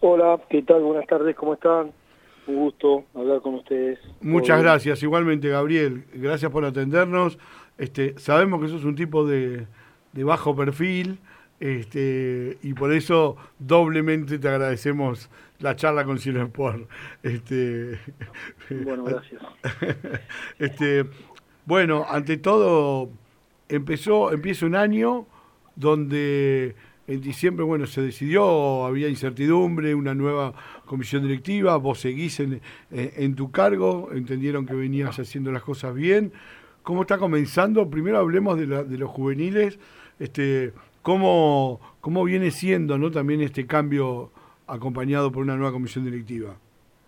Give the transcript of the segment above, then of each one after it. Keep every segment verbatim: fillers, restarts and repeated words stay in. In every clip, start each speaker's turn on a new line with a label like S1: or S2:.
S1: Hola, ¿qué tal? Buenas tardes, ¿cómo están? Un gusto hablar con ustedes.
S2: Muchas gracias, igualmente Gabriel, gracias por atendernos. Este, sabemos que sos un tipo de, de bajo perfil, este, y por eso doblemente te agradecemos la charla con Cielo Sport. Este,
S1: Bueno, gracias.
S2: este, bueno, ante todo, empezó, empieza un año donde en diciembre, bueno, se decidió, había incertidumbre, una nueva comisión directiva, vos seguís en, en, en tu cargo, entendieron que venías haciendo las cosas bien. ¿Cómo está comenzando? Primero hablemos de, la, de los juveniles, este, cómo, cómo viene siendo, ¿no?, también este cambio acompañado por una nueva comisión directiva.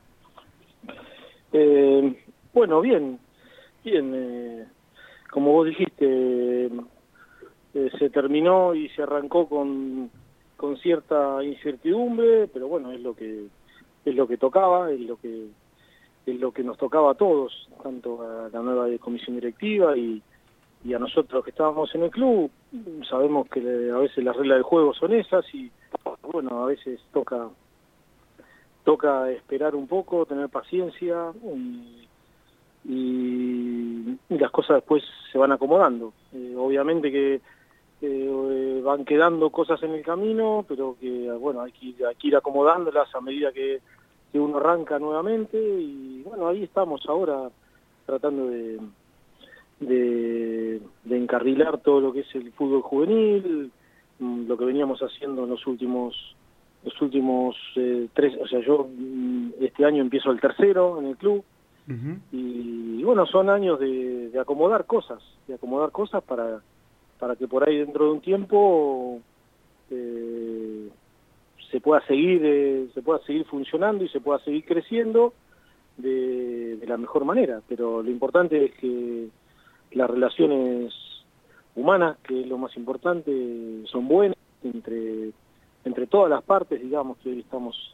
S1: Eh, bueno, bien, bien. Eh, como vos dijiste, eh, se terminó y se arrancó con, con cierta incertidumbre, pero bueno, es lo que es lo que tocaba, es lo que es lo que nos tocaba a todos, tanto a la nueva comisión directiva y, y a nosotros que estábamos en el club. Sabemos que a veces las reglas del juego son esas y bueno, a veces toca toca esperar un poco, tener paciencia y, y, y las cosas después se van acomodando. Eh, obviamente que eh, van quedando cosas en el camino, pero que bueno, hay que ir, hay que ir acomodándolas a medida que, que uno arranca nuevamente y bueno, ahí estamos ahora tratando de, de, de encarrilar todo lo que es el fútbol juvenil, lo que veníamos haciendo en los últimos los últimos eh, tres, o sea, yo este año empiezo el tercero en el club. Uh-huh. y, y bueno, son años de, de acomodar cosas, de acomodar cosas para, para que por ahí dentro de un tiempo eh, se pueda seguir, eh, se pueda seguir funcionando y se pueda seguir creciendo de, de la mejor manera. Pero lo importante es que las relaciones humanas, que es lo más importante, son buenas entre entre todas las partes, digamos, que hoy estamos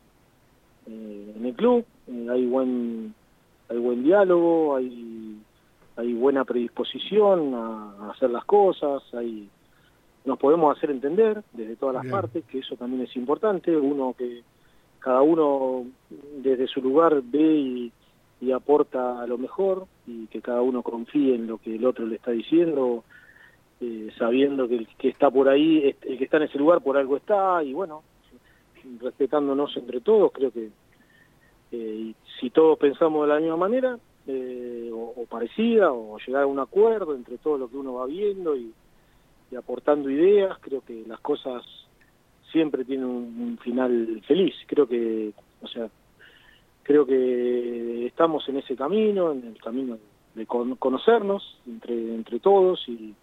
S1: eh, en el club. Eh, hay buen hay buen diálogo, hay hay buena predisposición a, a hacer las cosas, hay nos podemos hacer entender desde todas las Bien. partes, que eso también es importante. Uno que cada uno desde su lugar ve y, y aporta a lo mejor, y que cada uno confíe en lo que el otro le está diciendo, Eh, sabiendo que el que está por ahí, el que está en ese lugar por algo está, y bueno, respetándonos entre todos, creo que eh, si todos pensamos de la misma manera, eh, o, o parecida, o llegar a un acuerdo entre todo lo que uno va viendo y, y aportando ideas, creo que las cosas siempre tienen un, un final feliz. Creo que, o sea, creo que estamos en ese camino, en el camino de con, conocernos entre, entre todos y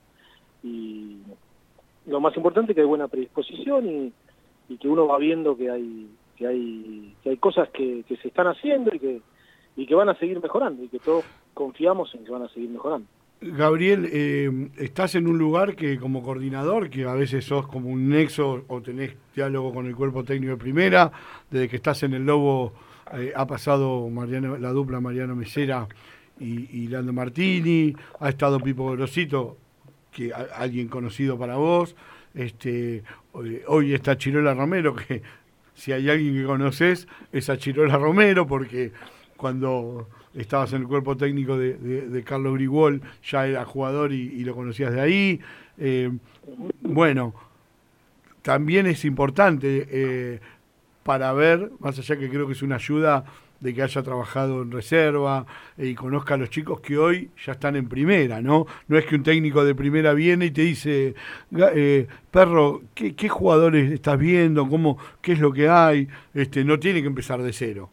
S1: y lo más importante es que hay buena predisposición y, y que uno va viendo que hay que hay que hay cosas que, que se están haciendo y que y que van a seguir mejorando y que todos confiamos en que van a seguir mejorando.
S2: Gabriel, eh, estás en un lugar que como coordinador, que a veces sos como un nexo o tenés diálogo con el cuerpo técnico de primera, desde que estás en el Lobo eh, ha pasado Mariano, la dupla Mariano Mesera y, y Lando Martini, ha estado Pipo Grosito, que a, alguien conocido para vos, este hoy, hoy está Chirola Romero, que si hay alguien que conoces es a Chirola Romero, porque cuando estabas en el cuerpo técnico de, de, de Carlos Grigol ya era jugador y, y lo conocías de ahí. Eh, bueno, también es importante eh, para ver, más allá que creo que es una ayuda de que haya trabajado en reserva eh, y conozca a los chicos que hoy ya están en primera, ¿no? No es que un técnico de primera viene y te dice, eh, Perro, ¿qué, ¿qué jugadores estás viendo? ¿Cómo, qué es lo que hay? Este, no tiene que empezar de cero.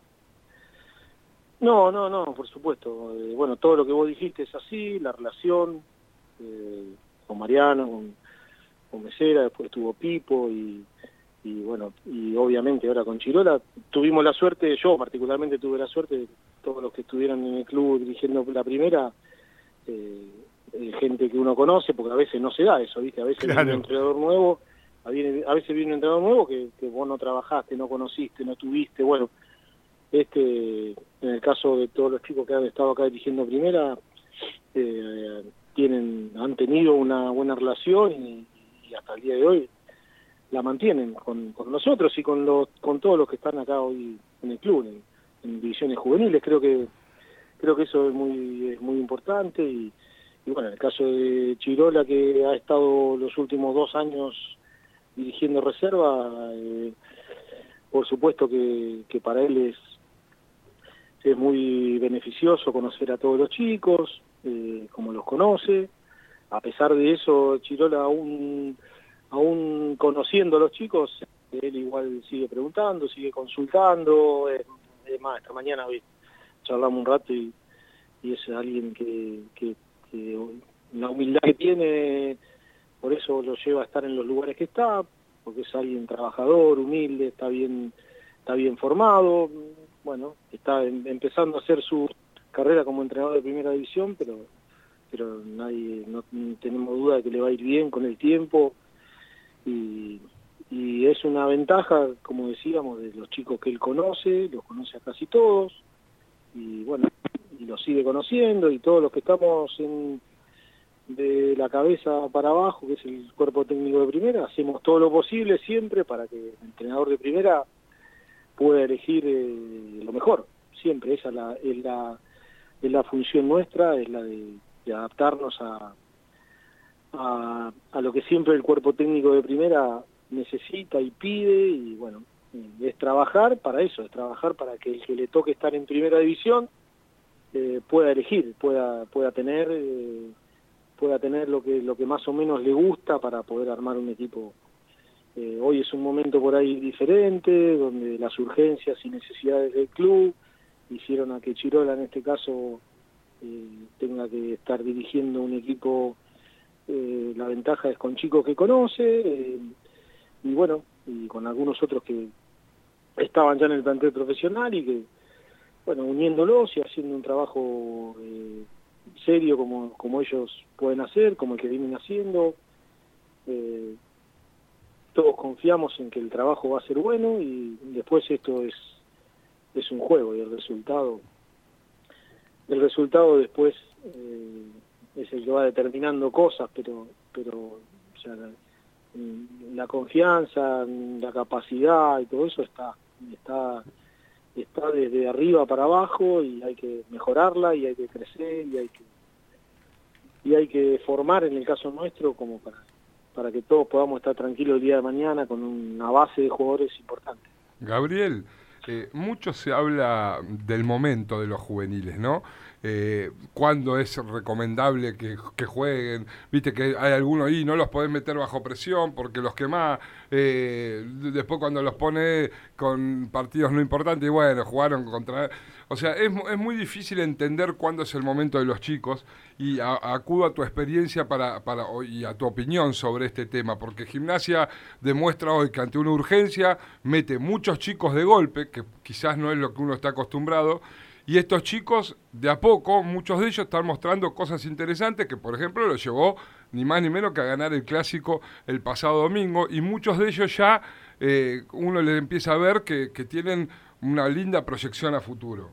S1: No, no, no, por supuesto. Eh, bueno, todo lo que vos dijiste es así, la relación eh, con Mariano, con, con Mesera, después tuvo Pipo y... y bueno, y obviamente ahora con Chirola tuvimos la suerte, yo particularmente tuve la suerte de todos los que estuvieron en el club dirigiendo la primera, eh, eh, gente que uno conoce, porque a veces no se da eso, ¿viste? A veces claro. viene un entrenador nuevo, a, viene, a veces viene un entrenador nuevo que, que vos no trabajaste, no conociste, no tuviste, bueno, este en el caso de todos los chicos que han estado acá dirigiendo primera, eh, tienen han tenido una buena relación y, y hasta el día de hoy la mantienen con, con nosotros y con los con todos los que están acá hoy en el club, en, en divisiones juveniles. Creo que creo que eso es muy es muy importante y, y bueno, en el caso de Chirola, que ha estado los últimos dos años dirigiendo reserva, eh, por supuesto que, que para él es es muy beneficioso conocer a todos los chicos, eh, como los conoce. A pesar de eso, Chirola, aún, aún conociendo a los chicos, él igual sigue preguntando, sigue consultando. Es, es más, esta mañana hoy charlamos un rato y, y es alguien que, que, que la humildad que tiene, por eso lo lleva a estar en los lugares que está, porque es alguien trabajador, humilde, está bien, está bien formado. Bueno, está em, empezando a hacer su carrera como entrenador de primera división, pero pero nadie, no tenemos duda de que le va a ir bien con el tiempo y, y es una ventaja, como decíamos, de los chicos que él conoce, los conoce a casi todos y bueno, y los sigue conociendo y todos los que estamos en, de la cabeza para abajo, que es el cuerpo técnico de primera, hacemos todo lo posible siempre para que el entrenador de primera pueda elegir eh, lo mejor, siempre, esa es la, es la, es la función nuestra, es la de de adaptarnos a, a, a lo que siempre el cuerpo técnico de primera necesita y pide, y bueno, es trabajar para eso, es trabajar para que el que le toque estar en primera división eh, pueda elegir, pueda pueda tener eh, pueda tener lo que lo que más o menos le gusta para poder armar un equipo. Eh, hoy es un momento por ahí diferente, donde las urgencias y necesidades del club hicieron a que Chirola en este caso Eh, tenga que estar dirigiendo un equipo. Eh, la ventaja es con chicos que conoce eh, y bueno, y con algunos otros que estaban ya en el plantel profesional y que, bueno, uniéndolos y haciendo un trabajo eh, serio como, como ellos pueden hacer, como el que vienen haciendo. Eh, todos confiamos en que el trabajo va a ser bueno y después esto es, es un juego y el resultado El resultado después eh, es el que va determinando cosas, pero pero o sea, la, la confianza, la capacidad y todo eso está está está desde arriba para abajo y hay que mejorarla y hay que crecer y hay que y hay que formar, en el caso nuestro, como para para que todos podamos estar tranquilos el día de mañana con una base de jugadores importante.
S3: Gabriel, eh, mucho se habla del momento de los juveniles, ¿no? Eh, ¿Cuándo es recomendable que, que jueguen? Viste que hay algunos ahí, no los podés meter bajo presión porque los quemás, eh, después cuando los pone con partidos no importantes, y bueno, jugaron contra... O sea, es, es muy difícil entender cuándo es el momento de los chicos y a, acudo a tu experiencia para, para, y a tu opinión sobre este tema, porque Gimnasia demuestra hoy que ante una urgencia mete muchos chicos de golpe, que quizás no es lo que uno está acostumbrado, y estos chicos, de a poco, muchos de ellos están mostrando cosas interesantes que, por ejemplo, lo llevó ni más ni menos que a ganar el Clásico el pasado domingo, y muchos de ellos ya eh, uno les empieza a ver que, que tienen una linda proyección a futuro.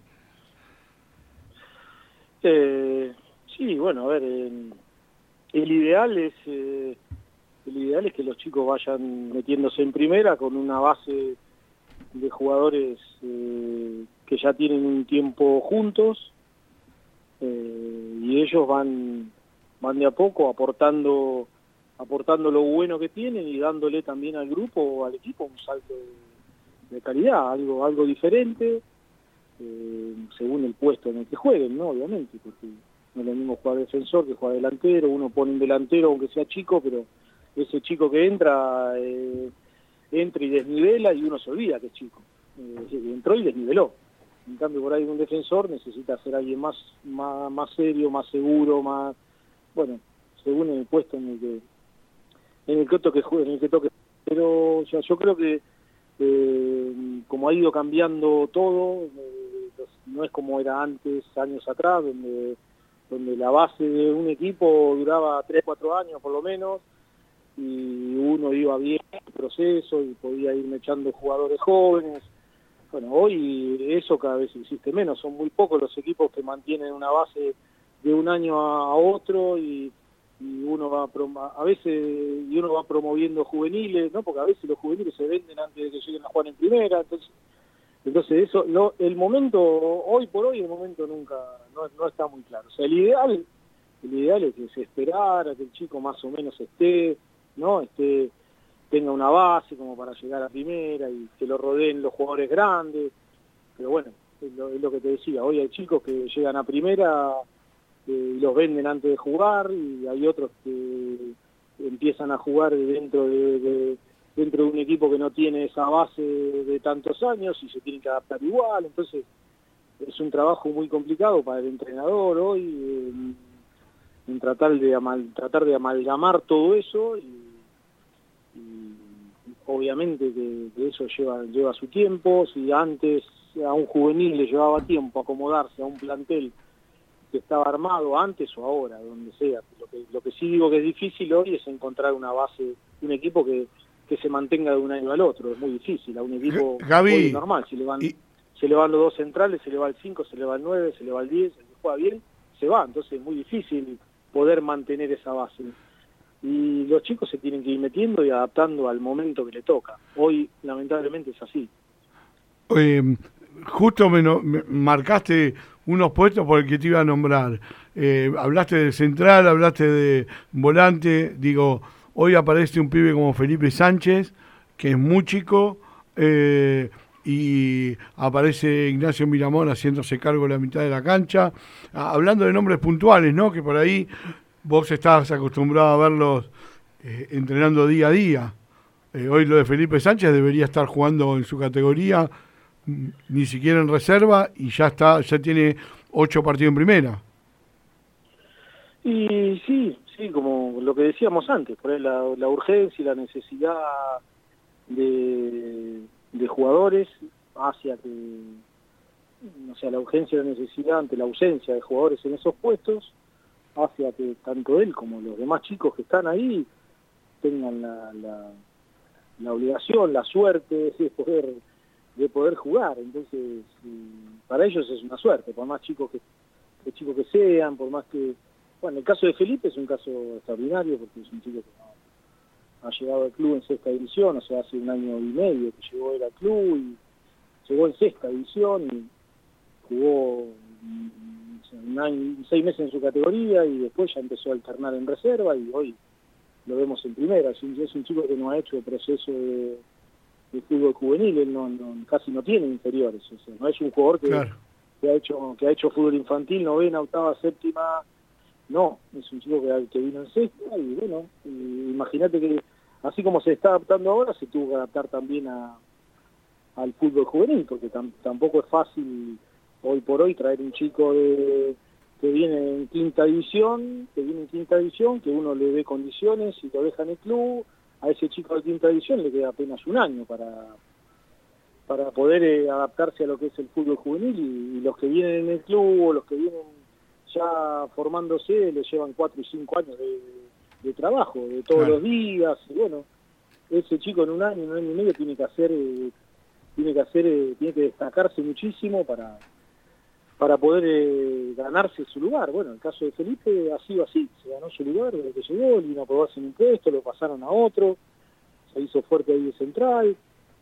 S1: Eh, sí, bueno, a ver, eh, el ideal es eh, el ideal es que los chicos vayan metiéndose en primera con una base de jugadores eh, que ya tienen un tiempo juntos eh, y ellos van van de a poco aportando aportando lo bueno que tienen y dándole también al grupo o al equipo un salto de, de calidad, algo algo diferente eh, según el puesto en el que jueguen, ¿no? Obviamente, porque no es lo mismo jugar defensor que jugar delantero. Uno pone un delantero aunque sea chico, pero ese chico que entra eh, entra y desnivela y uno se olvida que es chico. Eh, entró y desniveló. En cambio, por ahí un defensor necesita ser alguien más, más, más serio, más seguro, más, bueno, según el puesto en el que en el que toque juegue, en el que toque. Pero o sea, yo creo que eh, como ha ido cambiando todo, eh, no es como era antes, años atrás, donde donde la base de un equipo duraba tres, cuatro años por lo menos, y uno iba bien en el proceso y podía ir echando jugadores jóvenes. Bueno, hoy eso cada vez existe menos, son muy pocos los equipos que mantienen una base de un año a otro y, y uno va a veces y uno va promoviendo juveniles, ¿no? Porque a veces los juveniles se venden antes de que lleguen a jugar en primera, entonces entonces eso no, el momento hoy por hoy el momento nunca no, no está muy claro. O sea, el ideal el ideal es que se esperara que el chico más o menos esté, ¿no? Esté tenga una base como para llegar a primera y que lo rodeen los jugadores grandes, pero bueno, es lo, es lo que te decía, hoy hay chicos que llegan a primera y los venden antes de jugar, y hay otros que empiezan a jugar dentro de, de dentro de un equipo que no tiene esa base de tantos años y se tienen que adaptar igual. Entonces es un trabajo muy complicado para el entrenador hoy en, en tratar de amal, tratar de amalgamar todo eso, y, y obviamente que, que eso lleva lleva su tiempo. Si antes a un juvenil le llevaba tiempo acomodarse a un plantel que estaba armado antes o ahora, donde sea. Lo que, lo que sí digo que es difícil hoy es encontrar una base, un equipo que, que se mantenga de un año al otro. Es muy difícil. A un equipo
S2: Gaby,
S1: normal, si le van
S2: y...
S1: se le van los dos centrales, se le va el cinco, se le va el nueve, se le va el diez, el que juega bien, se va. Entonces es muy difícil poder mantener esa base. Y los chicos se tienen que ir metiendo y adaptando al momento que le toca. Hoy, lamentablemente, es así.
S2: Eh, justo me, no, me marcaste unos puestos por el que te iba a nombrar. Eh, hablaste de central, hablaste de volante. Digo, hoy aparece un pibe como Felipe Sánchez, que es muy chico, eh, y aparece Ignacio Miramón haciéndose cargo de la mitad de la cancha. Ah, hablando de nombres puntuales, ¿no? Que por ahí vos estás acostumbrado a verlos eh, entrenando día a día. Eh, hoy lo de Felipe Sánchez debería estar jugando en su categoría, ni siquiera en reserva, y ya está, ya tiene ocho partidos en primera.
S1: Y sí, sí, como lo que decíamos antes, por ahí la, la urgencia y la necesidad de, de jugadores hacia que, o sea, la urgencia y la necesidad ante la ausencia de jugadores en esos puestos, hacia que tanto él como los demás chicos que están ahí tengan la, la, la obligación, la suerte de poder de poder jugar. Entonces para ellos es una suerte, por más chicos que, que chicos que sean, por más que, bueno, el caso de Felipe es un caso extraordinario porque es un chico que no, ha llegado al club en sexta división, o sea, hace un año y medio que llegó él al club y llegó en sexta división y jugó un año, seis meses en su categoría y después ya empezó a alternar en reserva y hoy lo vemos en primera. Es un, es un chico que no ha hecho el proceso de de fútbol juvenil, él no, no, casi no tiene inferiores, o sea, no es un jugador que, claro. que ha hecho que ha hecho fútbol infantil, novena, octava, séptima, no, es un chico que, que vino en sexta y bueno, imagínate que así como se está adaptando ahora, se tuvo que adaptar también a al fútbol juvenil, porque tam, tampoco es fácil hoy por hoy traer un chico de, que viene en quinta división, que viene en quinta división, que uno le dé condiciones y lo deja en el club. A ese chico de quinta división le queda apenas un año para para poder eh, adaptarse a lo que es el fútbol juvenil y, y los que vienen en el club o los que vienen ya formándose le llevan cuatro y cinco años de, de trabajo, de todos claro. los días, y bueno, ese chico en un año, en un año y medio tiene que hacer, eh, tiene que hacer, eh, tiene que destacarse muchísimo para para poder eh, ganarse su lugar. Bueno, el caso de Felipe ha sido así, se ganó su lugar desde que llegó, vino a probarse en un puesto, lo pasaron a otro, se hizo fuerte ahí de central,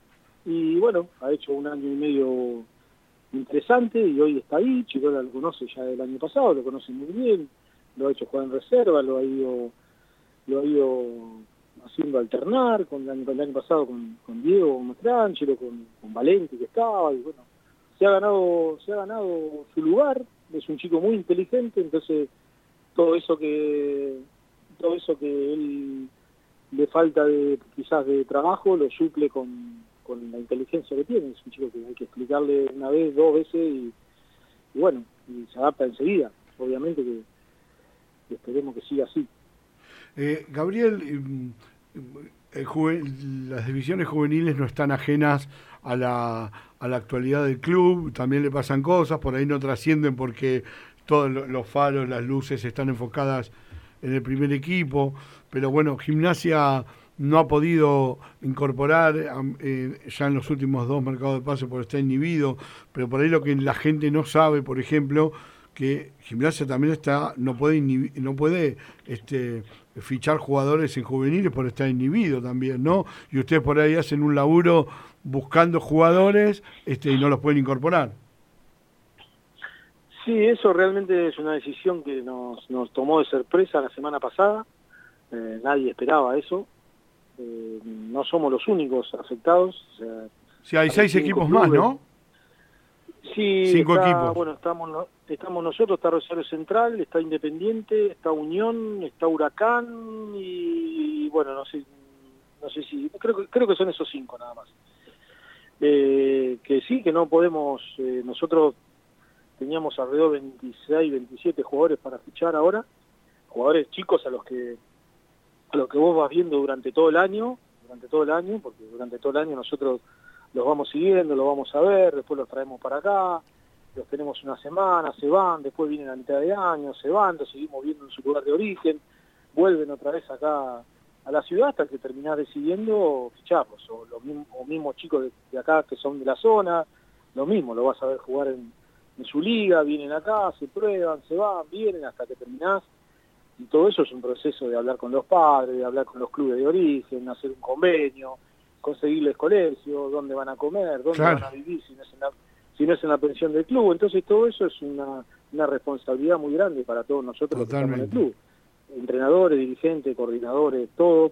S1: y bueno, ha hecho un año y medio interesante, y hoy está ahí. Chirola lo conoce ya del año pasado, lo conoce muy bien, lo ha hecho jugar en reserva, lo ha ido, lo ha ido haciendo alternar, con el año, el año pasado con, con Diego Mastrangelo, con, con Valenti que estaba, y bueno, se ha ganado se ha ganado su lugar. Es un chico muy inteligente, entonces todo eso que todo eso que él le falta de quizás de trabajo lo suple con, con la inteligencia que tiene. Es un chico que hay que explicarle una vez, dos veces y, y bueno, y se adapta enseguida. Obviamente que, que esperemos que siga así.
S2: Eh, Gabriel, el juven, las divisiones juveniles no están ajenas a la, a la actualidad del club, también le pasan cosas, por ahí no trascienden porque todos los faros, las luces están enfocadas en el primer equipo, pero bueno, Gimnasia no ha podido incorporar eh, ya en los últimos dos mercados de pase por estar inhibido, pero por ahí lo que la gente no sabe, por ejemplo, que Gimnasia también está, no puede inhibi- no puede este fichar jugadores en juveniles por estar inhibido también, ¿no? Y ustedes por ahí hacen un laburo buscando jugadores este y no los pueden incorporar.
S1: Sí, eso realmente es una decisión que nos, nos tomó de sorpresa la semana pasada. Eh, nadie esperaba eso. Eh, no somos los únicos afectados. O sea,
S2: Sí, hay seis equipos más, ¿no?
S1: Sí,
S2: Cinco
S1: está,
S2: equipos.
S1: Bueno, estamos, no- estamos nosotros, está Rosario Central, está Independiente, está Unión, está Huracán y, bueno, no sé, no sé si, creo, que- creo que son esos cinco nada más. Eh, que sí, que no podemos, eh, nosotros teníamos alrededor de veintiséis, veintisiete jugadores para fichar ahora, jugadores chicos a los que a los que vos vas viendo durante todo el año, durante todo el año, porque durante todo el año nosotros los vamos siguiendo, los vamos a ver, después los traemos para acá, los tenemos una semana, se van, después vienen a mitad de año, se van, los seguimos viendo en su lugar de origen, vuelven otra vez acá a la ciudad hasta que terminás decidiendo ficharlos, o los mismos, o mismos chicos de, de acá que son de la zona, lo mismo, lo vas a ver jugar en, en su liga, vienen acá, se prueban, se van, vienen hasta que terminás, y todo eso es un proceso de hablar con los padres, de hablar con los clubes de origen, hacer un convenio, conseguirles colegio, dónde van a comer, dónde
S2: Claro.
S1: van a vivir si no es en la, si no es en la pensión del club. Entonces todo eso es una, una responsabilidad muy grande para todos nosotros los que estamos en el club. Entrenadores, dirigentes, coordinadores, todo.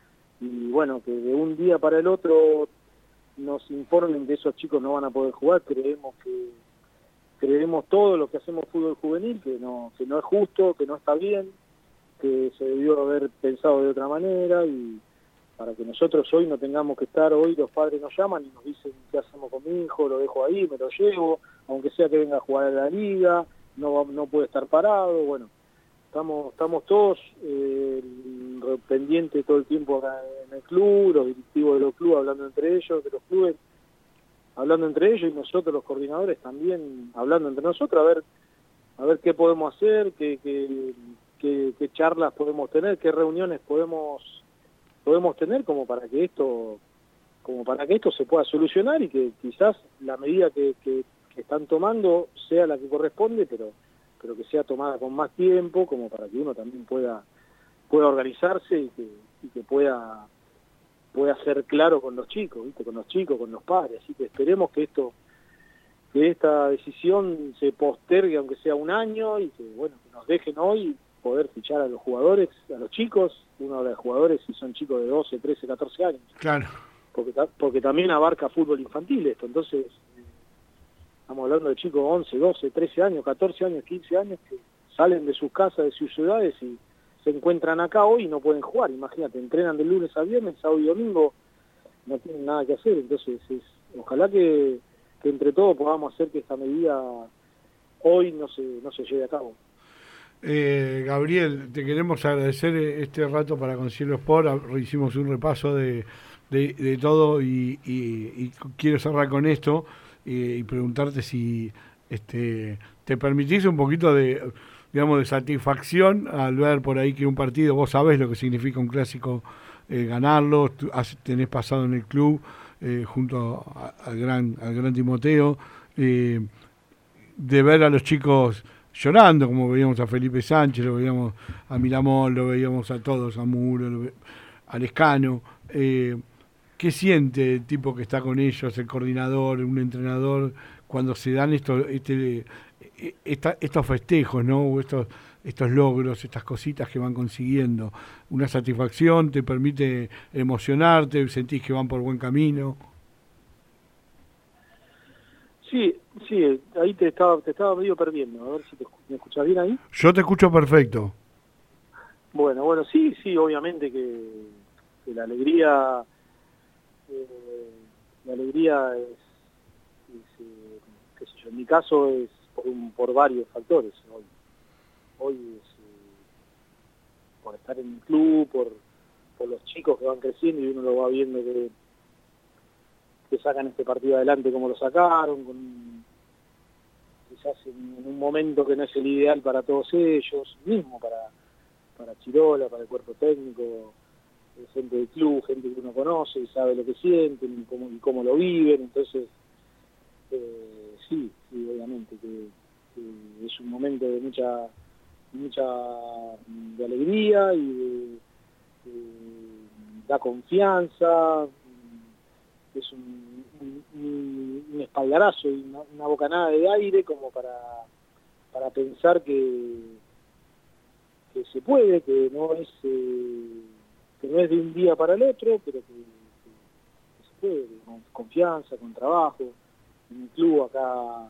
S1: Y bueno, que de un día para el otro nos informen que esos chicos no van a poder jugar, creemos que creemos todo lo que hacemos fútbol juvenil, que no, que no es justo, que no está bien, que se debió haber pensado de otra manera y para que nosotros hoy no tengamos que estar, hoy los padres nos llaman y nos dicen qué hacemos con mi hijo, lo dejo ahí, me lo llevo, aunque sea que venga a jugar a la liga, no va- no puede estar parado, bueno, estamos estamos todos eh, pendientes todo el tiempo acá en el club, los directivos de los clubes hablando entre ellos, de los clubes, hablando entre ellos y nosotros los coordinadores también hablando entre nosotros, a ver a ver qué podemos hacer, qué, qué, qué, qué charlas podemos tener, qué reuniones podemos podemos tener como para que esto como para que esto se pueda solucionar y que quizás la medida que, que, que están tomando sea la que corresponde, pero pero que sea tomada con más tiempo, como para que uno también pueda pueda organizarse y que, y que pueda pueda ser claro con los chicos, ¿viste? Con los chicos, con los padres. Así que esperemos que esto que esta decisión se postergue aunque sea un año y que bueno que nos dejen hoy poder fichar a los jugadores, a los chicos, uno habla de jugadores si son chicos de doce, trece, catorce años.
S2: Claro.
S1: Porque, porque también abarca fútbol infantil esto, entonces eh, estamos hablando de chicos de once, doce, trece años, catorce años, quince años que salen de sus casas, de sus ciudades y se encuentran acá hoy y no pueden jugar, imagínate, entrenan de lunes a viernes, sábado y domingo, no tienen nada que hacer, entonces es, ojalá que, que entre todos podamos hacer que esta medida hoy no se, no se lleve a cabo.
S2: Eh, Gabriel, te queremos agradecer este rato para Concilio Sport. Hicimos un repaso de, de, de todo y, y, y quiero cerrar con esto y, y preguntarte si este, te permitís un poquito de, digamos, de satisfacción al ver por ahí que un partido, vos sabés lo que significa un clásico, eh, ganarlo, tú has, tenés pasado en el club eh, junto a, al gran al gran Timoteo, eh, de ver a los chicos llorando, como veíamos a Felipe Sánchez, lo veíamos a Miramón, lo veíamos a todos, a Muro, lo ve, a Lescano. Eh, ¿Qué siente el tipo que está con ellos, el coordinador, un entrenador, cuando se dan estos, este, esta, estos festejos, ¿no? O estos, estos logros, estas cositas que van consiguiendo? ¿Una satisfacción te permite emocionarte? ¿Sentís que van por buen camino?
S1: Sí, sí, ahí te estaba, te estaba medio perdiendo, a ver si te, me escuchás bien ahí.
S2: Yo te escucho perfecto.
S1: Bueno, bueno, sí, sí, obviamente que, que la alegría, eh, la alegría es, es eh, qué sé yo, en mi caso es por, un, por varios factores. Hoy, hoy es eh, por estar en un club, por, por los chicos que van creciendo y uno lo va viendo que que sacan este partido adelante como lo sacaron, con, quizás en, en un momento que no es el ideal para todos ellos, mismo para, para Chirola, para el cuerpo técnico, gente del club, gente que uno conoce y sabe lo que sienten y cómo, y cómo lo viven, entonces eh, sí, sí, obviamente que, que es un momento momento de mucha mucha de alegría y de, de, da confianza, es un, un, un espaldarazo y una, una bocanada de aire como para, para pensar que, que se puede, que no es eh, que no es de un día para el otro, pero que, que, que se puede, con confianza, con trabajo. En un club acá,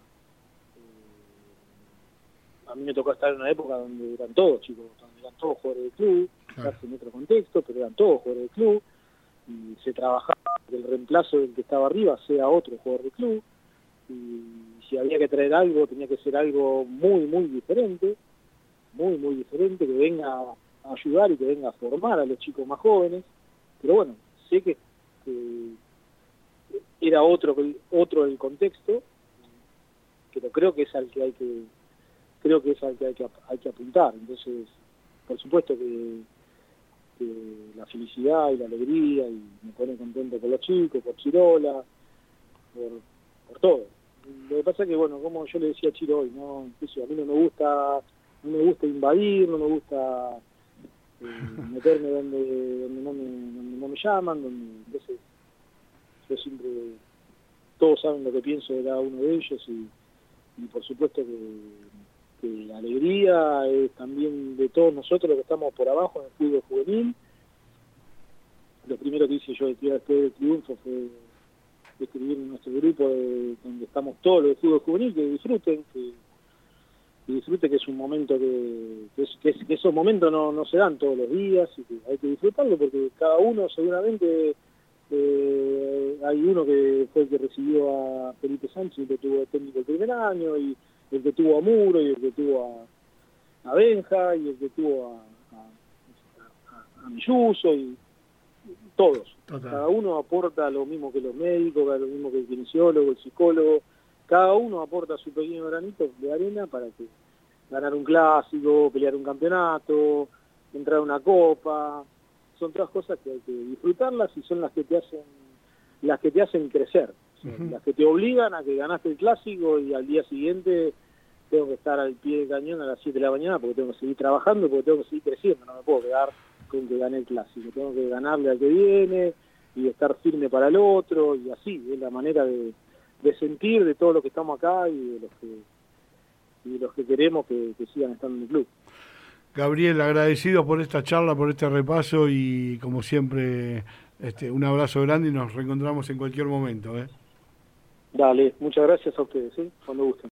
S1: eh, a mí me tocó estar en una época donde eran todos chicos, donde eran todos jugadores del club, quizás claro, en otro contexto, pero eran todos jugadores del club, y se trabajaba que el reemplazo del que estaba arriba sea otro jugador del club, y si había que traer algo, tenía que ser algo muy, muy diferente, muy, muy diferente, que venga a ayudar y que venga a formar a los chicos más jóvenes, pero bueno, sé que, que era otro otro el contexto, pero creo que es al que hay que creo que es al que hay que hay que apuntar. Entonces, por supuesto que, que la felicidad y la alegría, y me pone contento por los chicos, por Chirola, por, por todo. Lo que pasa es que, bueno, como yo le decía a Chiro hoy, no, eso, a mí no me gusta no me gusta invadir, no me gusta eh, meterme donde donde no me donde no me llaman, donde entonces yo siempre, todos saben lo que pienso de cada uno de ellos, y, y por supuesto que, que la alegría es también de todos nosotros los que estamos por abajo en el fútbol juvenil. Lo primero que hice yo después del triunfo fue escribir en nuestro grupo de, donde estamos todos los de fútbol juvenil, que disfruten, que, que disfruten, que es un momento que, que, es, que, es, que esos momentos no, no se dan todos los días, y que hay que disfrutarlo porque cada uno seguramente... Eh, hay uno que fue el que recibió a Felipe Sánchez y que tuvo de técnico el primer año, y el que tuvo a Muro, y el que tuvo a, a Benja, y el que tuvo a, a, a, a Milluso, y todos. Total. Cada uno aporta lo mismo que los médicos, lo mismo que el kinesiólogo, el psicólogo. Cada uno aporta su pequeño granito de arena para que ganar un clásico, pelear un campeonato, entrar a una copa. Son todas cosas que hay que disfrutarlas, y son las que te hacen las que te hacen crecer, uh-huh. Las que te obligan a que ganaste el clásico y al día siguiente tengo que estar al pie del cañón a las siete de la mañana porque tengo que seguir trabajando, porque tengo que seguir creciendo, no me puedo quedar con que gané el clásico, tengo que ganarle al que viene y estar firme para el otro, y así es la manera de, de sentir de todos los que estamos acá y de los que y de los que queremos que, que sigan estando en el club.
S2: Gabriel, agradecido por esta charla, por este repaso, y como siempre, este, un abrazo grande y nos reencontramos en cualquier momento, ¿eh?
S1: Dale, muchas gracias a ustedes, ¿sí? Cuando gusten.